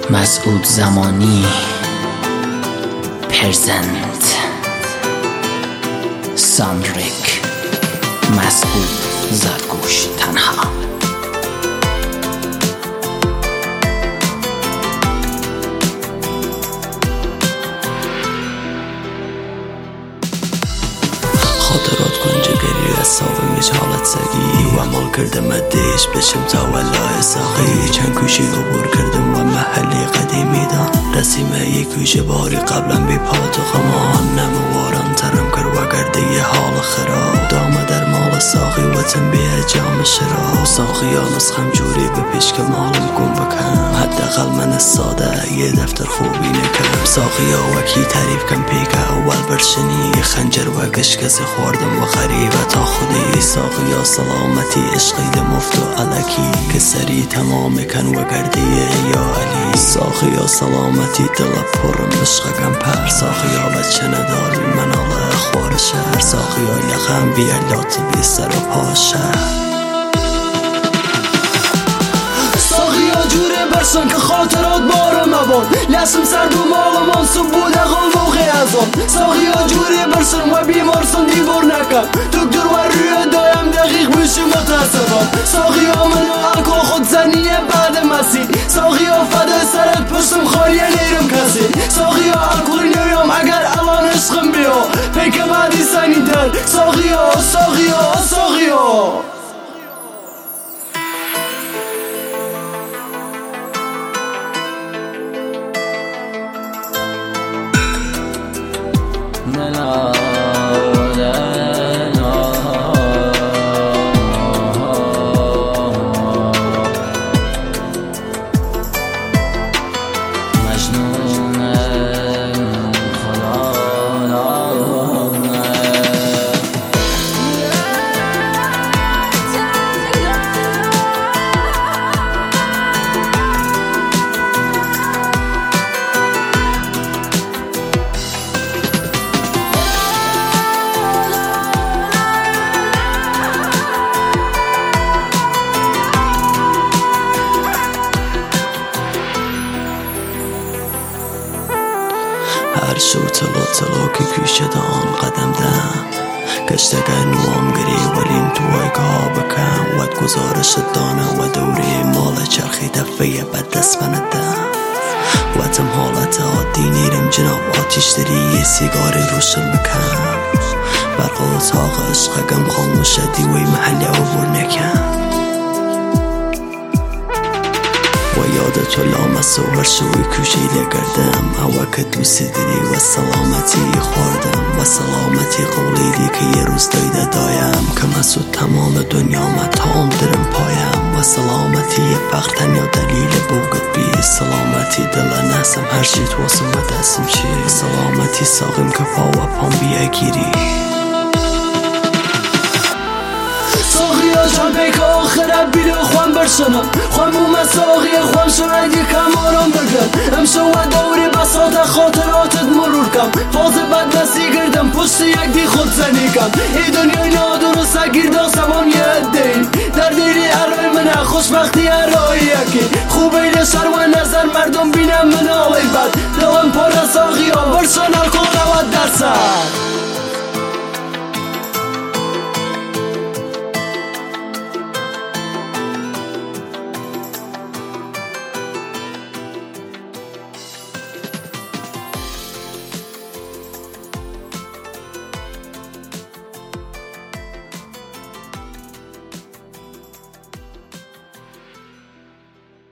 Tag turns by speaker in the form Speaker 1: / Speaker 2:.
Speaker 1: مسعود زمانی پرزنت ساندریک مسعود زرگوش تنها.
Speaker 2: خاطرات گنجگری اصاب میج حالت سگی و عمال کردم ادیش بشم تا ولای ساقی. چند کوشی عبور کردم و محلی قدیمی دان رسیمه یک کوچه باری قبلا بی پات و خمان نمواران ترم کرد و گرده یه حال خراب دامه در مال ساقی و تنبیه جام شراب. ساقی ها نسخم جوری به پیش که مالم گم بکن حداقل من ساده یه دفتر خوبی نکم. ساقی ها وکی تعریف کم پیک اول برشنی خنجر و گشکس خوردم و خریبه تا خودی. ساقی ها سلامتی عشقی ده مفت و علکی که سری تمام کن و گرده یا علی. ساقی ها سلامتی دل پرم عشقم پر. ساقی ها بچه نداری منال خوار شهر. ساقی ها لخم بیالات بی سر و پاشه.
Speaker 3: ساقی ها جوره برسن که خاطرات بارم مبان لسم سرد و مال منصوب بود اقل موقع ازان. ساقی ها جوره برسن و بیمارسن دیوار نکن دکتر و روی دایم دقیق بشی متاسفم. ساقی ها منو الکل خود زنیه بعد مسیح. ساقی ها فده سرت پشتم خالیه نیرم کسی. ساقی ها الکل نویم اگر الان عشقم بیا پیک بعدی سنی در. ساقی ها ساقی ها ساقی ها
Speaker 2: هر شو تلا که کوشه دان قدم دم گشتگه نوام گری ولیم توی که بکن ود گزارش دانه و دوری مال چرخی دفعه بد دست بندم وطم حالت عادی نیرم جناب آتیش داری یه سیگاری روشن بکن برق و اتاق عشقگم خاموشه دیوی محلی عبور نکن و یاد تو لامس و ورشوی کوشی لگردم اوا که دوستی داری و سلامتی خوردم و سلامتی قولی دی که یه روز دایده دایم که مسود تمام دنیا متام درم پایم و سلامتی فقرتن یا دلیل بوگت بی. سلامتی دل نسم هر شیط واسم و دستم چی. سلامتی ساقم که پا و پام بیه گیری.
Speaker 3: ساقی ها چند پیک آخره بیده خوان برسنم خوان بومه ساقی خوان شاید یکم آرام بگن امشو و دوری بساط خاطراتت مرور کم فاز بد نسی گردم پشت یک دی خود زنی کم ای دنیای نادرسته گیردا سمان یه عده در دیری ارای منه خوشبختی ارای یکی خوبه لشر و نظر مردم بینم منالی بد دلم پر ساقی ها برسن الکل 90%.